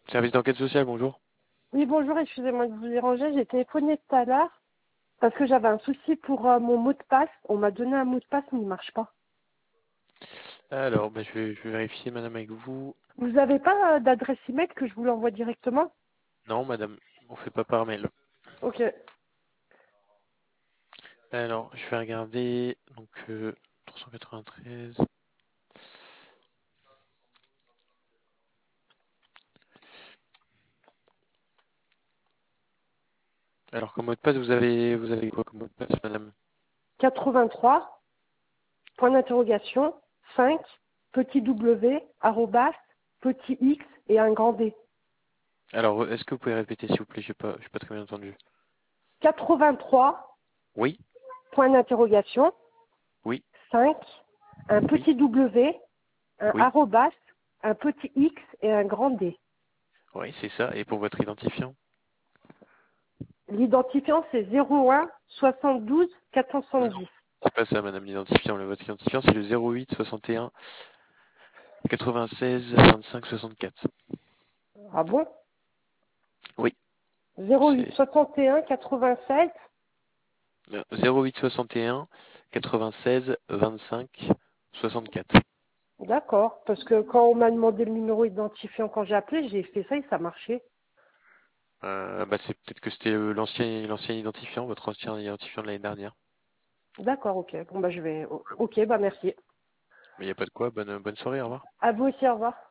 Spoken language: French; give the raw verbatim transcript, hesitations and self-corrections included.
Service d'enquête sociale, bonjour. Oui, bonjour, excusez-moi de vous déranger. J'ai téléphoné tout à l'heure parce que j'avais un souci pour euh, mon mot de passe. On m'a donné un mot de passe, mais il marche pas. Alors, bah, je vais, je vais vérifier, madame, avec vous. Vous n'avez pas euh, d'adresse email que je vous l'envoie directement? Non, madame, on fait pas par mail. Ok. Alors, je vais regarder. Donc, euh, trois cent quatre-vingt-treize. Alors, comme mot de passe, vous avez, vous avez quoi comme mot de passe, madame? quatre-vingt-trois, point d'interrogation, cinq, petit W, arrobas, petit X et un grand D. Alors, est-ce que vous pouvez répéter, s'il vous plaît? J'ai pas, j'ai pas très bien entendu. quatre-vingt-trois, Oui, point d'interrogation, oui, cinq, un oui, petit W, un oui. arrobas, un petit X et un grand D. Oui, c'est ça. Et pour votre identifiant? L'identifiant, c'est zéro un soixante-douze quatre cent Non, soixante-dix. c'est pas ça, madame, l'identifiant. Le, votre identifiant, c'est le zéro huit soixante et un quatre-vingt-seize vingt-cinq soixante-quatre. Ah bon? Oui, zéro huit c'est soixante et un quatre-vingt-seize. euh, zéro huit soixante et un quatre-vingt-seize vingt-cinq soixante-quatre. D'accord, parce que quand on m'a demandé le numéro identifiant quand j'ai appelé, j'ai fait ça et ça marchait. Euh, bah c'est peut-être que c'était euh, l'ancien l'ancien identifiant, votre ancien identifiant de l'année dernière. D'accord, ok. Bon bah je vais. Ok, bah merci. Mais il n'y a pas de quoi. Bonne bonne soirée, au revoir. À vous aussi, au revoir.